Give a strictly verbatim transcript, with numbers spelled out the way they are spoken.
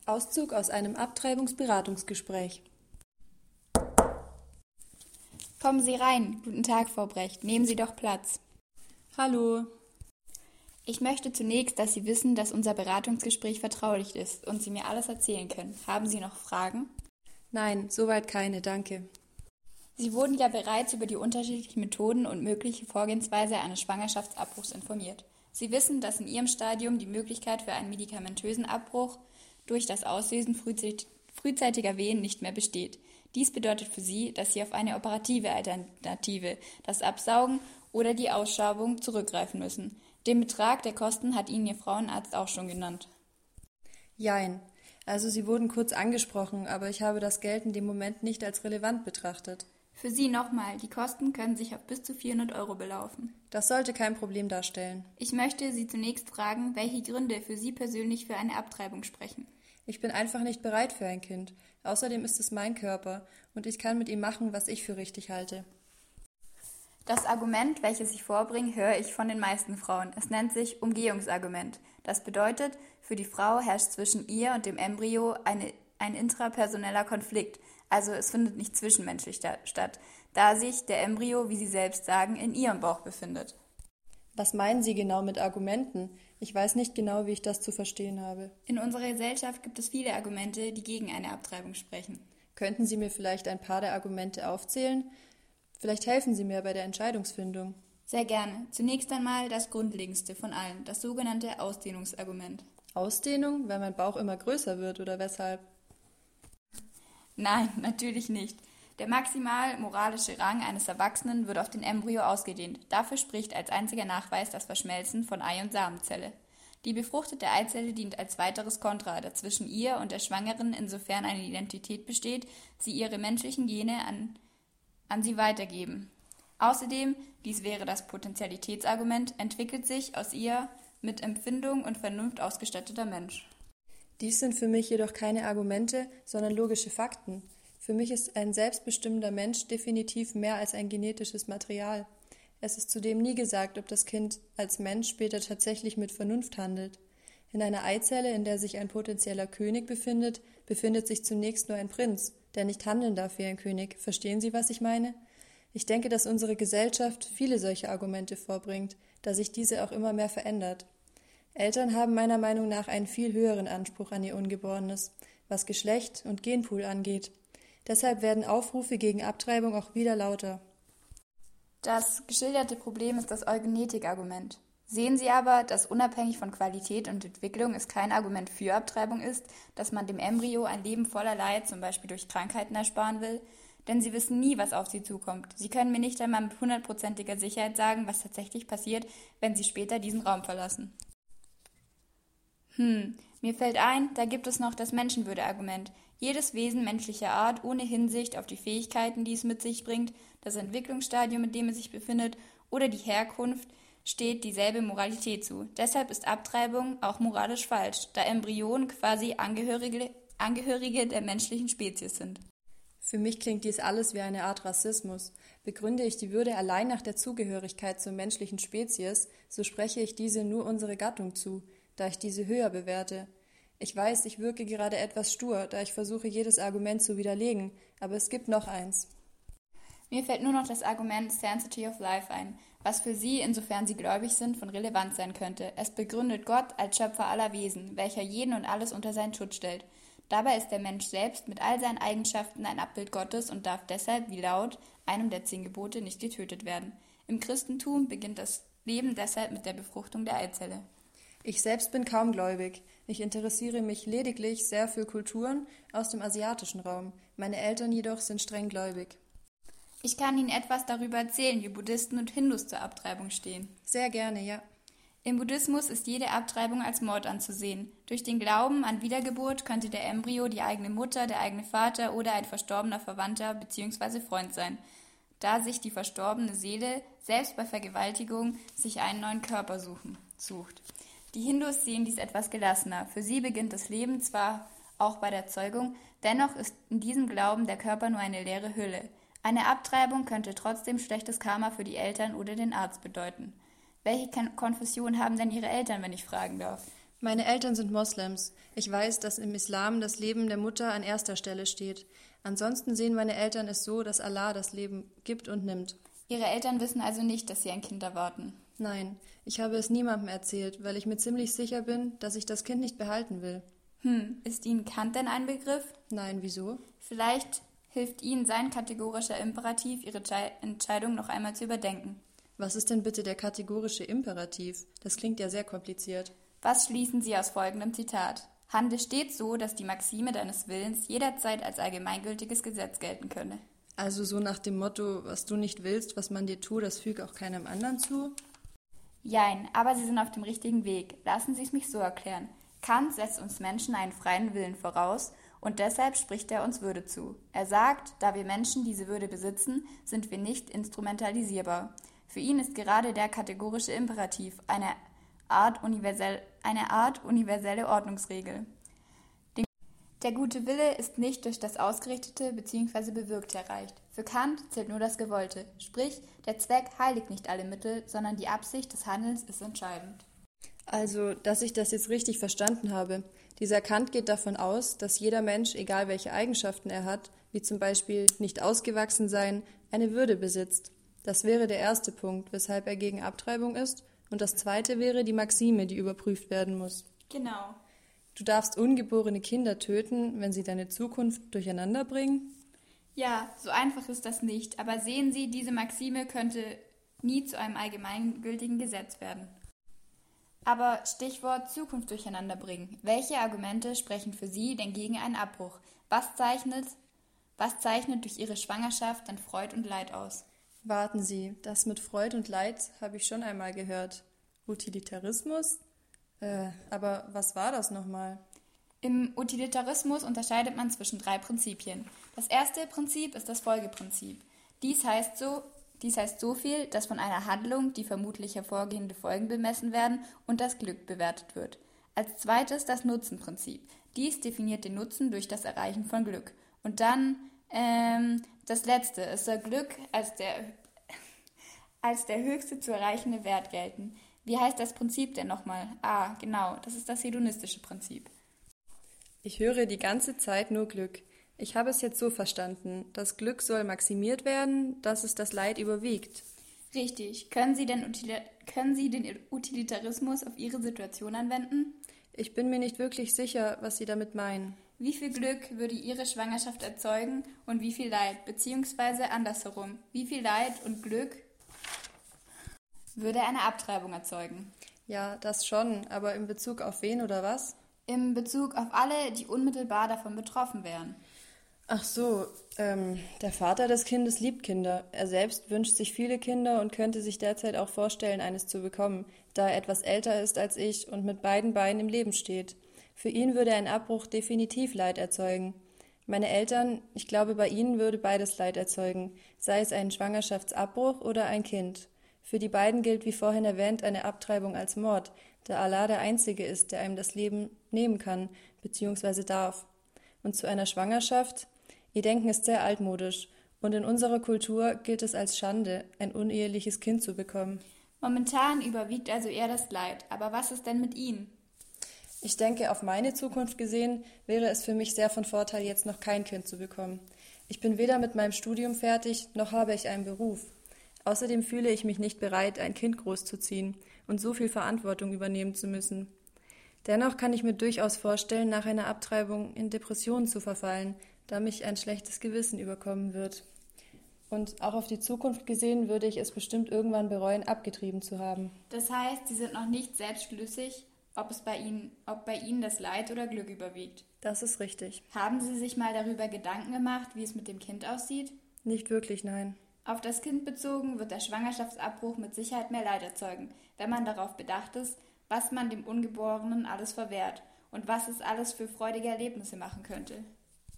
Auszug aus einem Abtreibungsberatungsgespräch. Kommen Sie rein. Guten Tag, Frau Brecht. Nehmen Sie doch Platz. Hallo. Ich möchte zunächst, dass Sie wissen, dass unser Beratungsgespräch vertraulich ist und Sie mir alles erzählen können. Haben Sie noch Fragen? Nein, soweit keine, danke. Sie wurden ja bereits über die unterschiedlichen Methoden und mögliche Vorgehensweise eines Schwangerschaftsabbruchs informiert. Sie wissen, dass in Ihrem Stadium die Möglichkeit für einen medikamentösen Abbruch durch das Auslösen frühzeitiger Wehen nicht mehr besteht. Dies bedeutet für Sie, dass Sie auf eine operative Alternative, das Absaugen oder die Ausschabung, zurückgreifen müssen. Den Betrag der Kosten hat Ihnen Ihr Frauenarzt auch schon genannt. Jein. Also Sie wurden kurz angesprochen, aber ich habe das Geld in dem Moment nicht als relevant betrachtet. Für Sie nochmal, die Kosten können sich auf bis zu vierhundert Euro belaufen. Das sollte kein Problem darstellen. Ich möchte Sie zunächst fragen, welche Gründe für Sie persönlich für eine Abtreibung sprechen. Ich bin einfach nicht bereit für ein Kind. Außerdem ist es mein Körper und ich kann mit ihm machen, was ich für richtig halte. Das Argument, welches Sie vorbringen, höre ich von den meisten Frauen. Es nennt sich Umgehungsargument. Das bedeutet, für die Frau herrscht zwischen ihr und dem Embryo eine, ein intrapersoneller Konflikt. Also es findet nicht zwischenmenschlich statt, da sich der Embryo, wie Sie selbst sagen, in Ihrem Bauch befindet. Was meinen Sie genau mit Argumenten? Ich weiß nicht genau, wie ich das zu verstehen habe. In unserer Gesellschaft gibt es viele Argumente, die gegen eine Abtreibung sprechen. Könnten Sie mir vielleicht ein paar der Argumente aufzählen? Vielleicht helfen Sie mir bei der Entscheidungsfindung. Sehr gerne. Zunächst einmal das Grundlegendste von allen, das sogenannte Ausdehnungsargument. Ausdehnung, weil mein Bauch immer größer wird, oder weshalb? Nein, natürlich nicht. Der maximal moralische Rang eines Erwachsenen wird auf den Embryo ausgedehnt. Dafür spricht als einziger Nachweis das Verschmelzen von Ei- und Samenzelle. Die befruchtete Eizelle dient als weiteres Kontra, das zwischen ihr und der Schwangeren insofern eine Identität besteht, sie ihre menschlichen Gene an, an sie weitergeben. Außerdem, dies wäre das Potentialitätsargument, entwickelt sich aus ihr mit Empfindung und Vernunft ausgestatteter Mensch. Dies sind für mich jedoch keine Argumente, sondern logische Fakten. Für mich ist ein selbstbestimmender Mensch definitiv mehr als ein genetisches Material. Es ist zudem nie gesagt, ob das Kind als Mensch später tatsächlich mit Vernunft handelt. In einer Eizelle, in der sich ein potenzieller König befindet, befindet sich zunächst nur ein Prinz, der nicht handeln darf wie ein König. Verstehen Sie, was ich meine? Ich denke, dass unsere Gesellschaft viele solche Argumente vorbringt, da sich diese auch immer mehr verändert. Eltern haben meiner Meinung nach einen viel höheren Anspruch an ihr Ungeborenes, was Geschlecht und Genpool angeht. Deshalb werden Aufrufe gegen Abtreibung auch wieder lauter. Das geschilderte Problem ist das Eugenetik-Argument. Sehen Sie aber, dass unabhängig von Qualität und Entwicklung es kein Argument für Abtreibung ist, dass man dem Embryo ein Leben voller Leid, zum Beispiel durch Krankheiten, ersparen will? Denn Sie wissen nie, was auf Sie zukommt. Sie können mir nicht einmal mit hundertprozentiger Sicherheit sagen, was tatsächlich passiert, wenn Sie später diesen Raum verlassen. Hm, mir fällt ein, da gibt es noch das Menschenwürde-Argument. Jedes Wesen menschlicher Art, ohne Hinsicht auf die Fähigkeiten, die es mit sich bringt, das Entwicklungsstadium, in dem es sich befindet, oder die Herkunft, steht dieselbe Moralität zu. Deshalb ist Abtreibung auch moralisch falsch, da Embryonen quasi Angehörige, Angehörige der menschlichen Spezies sind. Für mich klingt dies alles wie eine Art Rassismus. Begründe ich die Würde allein nach der Zugehörigkeit zur menschlichen Spezies, so spreche ich diese nur unsere Gattung zu, da ich diese höher bewerte. Ich weiß, ich wirke gerade etwas stur, da ich versuche, jedes Argument zu widerlegen, aber es gibt noch eins. Mir fällt nur noch das Argument Sanctity of Life ein, was für Sie, insofern Sie gläubig sind, von Relevanz sein könnte. Es begründet Gott als Schöpfer aller Wesen, welcher jeden und alles unter seinen Schutz stellt. Dabei ist der Mensch selbst mit all seinen Eigenschaften ein Abbild Gottes und darf deshalb, wie laut einem der zehn Gebote, nicht getötet werden. Im Christentum beginnt das Leben deshalb mit der Befruchtung der Eizelle. Ich selbst bin kaum gläubig. Ich interessiere mich lediglich sehr für Kulturen aus dem asiatischen Raum. Meine Eltern jedoch sind streng gläubig. Ich kann Ihnen etwas darüber erzählen, wie Buddhisten und Hindus zur Abtreibung stehen. Sehr gerne, ja. Im Buddhismus ist jede Abtreibung als Mord anzusehen. Durch den Glauben an Wiedergeburt könnte der Embryo die eigene Mutter, der eigene Vater oder ein verstorbener Verwandter bzw. Freund sein, da sich die verstorbene Seele selbst bei Vergewaltigung sich einen neuen Körper suchen, sucht. Die Hindus sehen dies etwas gelassener. Für sie beginnt das Leben zwar auch bei der Zeugung, dennoch ist in diesem Glauben der Körper nur eine leere Hülle. Eine Abtreibung könnte trotzdem schlechtes Karma für die Eltern oder den Arzt bedeuten. Welche Konfession haben denn Ihre Eltern, wenn ich fragen darf? Meine Eltern sind Moslems. Ich weiß, dass im Islam das Leben der Mutter an erster Stelle steht. Ansonsten sehen meine Eltern es so, dass Allah das Leben gibt und nimmt. Ihre Eltern wissen also nicht, dass sie ein Kind erwarten? Nein, ich habe es niemandem erzählt, weil ich mir ziemlich sicher bin, dass ich das Kind nicht behalten will. Hm, ist Ihnen Kant denn ein Begriff? Nein, wieso? Vielleicht hilft Ihnen sein kategorischer Imperativ, Ihre Entscheidung noch einmal zu überdenken. Was ist denn bitte der kategorische Imperativ? Das klingt ja sehr kompliziert. Was schließen Sie aus folgendem Zitat? Handle stets so, dass die Maxime deines Willens jederzeit als allgemeingültiges Gesetz gelten könne. Also so nach dem Motto, was du nicht willst, was man dir tut, das füge auch keinem anderen zu? Jein, aber Sie sind auf dem richtigen Weg. Lassen Sie es mich so erklären. Kant setzt uns Menschen einen freien Willen voraus und deshalb spricht er uns Würde zu. Er sagt, da wir Menschen diese Würde besitzen, sind wir nicht instrumentalisierbar. Für ihn ist gerade der kategorische Imperativ eine Art, universell, eine Art universelle Ordnungsregel. Den, der gute Wille ist nicht durch das Ausgerichtete bzw. Bewirkte erreicht. Für Kant zählt nur das Gewollte, sprich, der Zweck heiligt nicht alle Mittel, sondern die Absicht des Handelns ist entscheidend. Also, dass ich das jetzt richtig verstanden habe. Dieser Kant geht davon aus, dass jeder Mensch, egal welche Eigenschaften er hat, wie zum Beispiel nicht ausgewachsen sein, eine Würde besitzt. Das wäre der erste Punkt, weshalb er gegen Abtreibung ist. Und das zweite wäre die Maxime, die überprüft werden muss. Genau. Du darfst ungeborene Kinder töten, wenn sie deine Zukunft durcheinander bringen? Ja, so einfach ist das nicht. Aber sehen Sie, diese Maxime könnte nie zu einem allgemeingültigen Gesetz werden. Aber Stichwort Zukunft durcheinander bringen. Welche Argumente sprechen für Sie denn gegen einen Abbruch? Was zeichnet, was zeichnet durch Ihre Schwangerschaft dann Freud und Leid aus? Warten Sie, das mit Freud und Leid habe ich schon einmal gehört. Utilitarismus? Äh, aber was war das nochmal? Im Utilitarismus unterscheidet man zwischen drei Prinzipien. Das erste Prinzip ist das Folgeprinzip. Dies heißt so, dies heißt so viel, dass von einer Handlung die vermutlich hervorgehende Folgen bemessen werden und das Glück bewertet wird. Als zweites das Nutzenprinzip. Dies definiert den Nutzen durch das Erreichen von Glück. Und dann ähm, das letzte ist das Glück als der, als der höchste zu erreichende Wert gelten. Wie heißt das Prinzip denn nochmal? Ah, genau, das ist das hedonistische Prinzip. Ich höre die ganze Zeit nur Glück. Ich habe es jetzt so verstanden, das Glück soll maximiert werden, dass es das Leid überwiegt. Richtig. Können Sie denn können Sie den Utilitarismus auf Ihre Situation anwenden? Ich bin mir nicht wirklich sicher, was Sie damit meinen. Wie viel Glück würde Ihre Schwangerschaft erzeugen und wie viel Leid, beziehungsweise andersherum? Wie viel Leid und Glück würde eine Abtreibung erzeugen? Ja, das schon, aber in Bezug auf wen oder was? In Bezug auf alle, die unmittelbar davon betroffen wären. Ach so, ähm, der Vater des Kindes liebt Kinder. Er selbst wünscht sich viele Kinder und könnte sich derzeit auch vorstellen, eines zu bekommen, da er etwas älter ist als ich und mit beiden Beinen im Leben steht. Für ihn würde ein Abbruch definitiv Leid erzeugen. Meine Eltern, ich glaube, bei ihnen würde beides Leid erzeugen, sei es ein Schwangerschaftsabbruch oder ein Kind. Für die beiden gilt, wie vorhin erwähnt, eine Abtreibung als Mord, da Allah der Einzige ist, der einem das Leben nehmen kann bzw. darf. Und zu einer Schwangerschaft? Ihr Denken ist sehr altmodisch und in unserer Kultur gilt es als Schande, ein uneheliches Kind zu bekommen. Momentan überwiegt also eher das Leid. Aber was ist denn mit Ihnen? Ich denke, auf meine Zukunft gesehen wäre es für mich sehr von Vorteil, jetzt noch kein Kind zu bekommen. Ich bin weder mit meinem Studium fertig, noch habe ich einen Beruf. Außerdem fühle ich mich nicht bereit, ein Kind großzuziehen und so viel Verantwortung übernehmen zu müssen. Dennoch kann ich mir durchaus vorstellen, nach einer Abtreibung in Depressionen zu verfallen, da mich ein schlechtes Gewissen überkommen wird. Und auch auf die Zukunft gesehen würde ich es bestimmt irgendwann bereuen, abgetrieben zu haben. Das heißt, Sie sind noch nicht selbst schlüssig, ob es bei Ihnen, ob bei Ihnen das Leid oder Glück überwiegt. Das ist richtig. Haben Sie sich mal darüber Gedanken gemacht, wie es mit dem Kind aussieht? Nicht wirklich, nein. Auf das Kind bezogen wird der Schwangerschaftsabbruch mit Sicherheit mehr Leid erzeugen, wenn man darauf bedacht ist, was man dem Ungeborenen alles verwehrt und was es alles für freudige Erlebnisse machen könnte.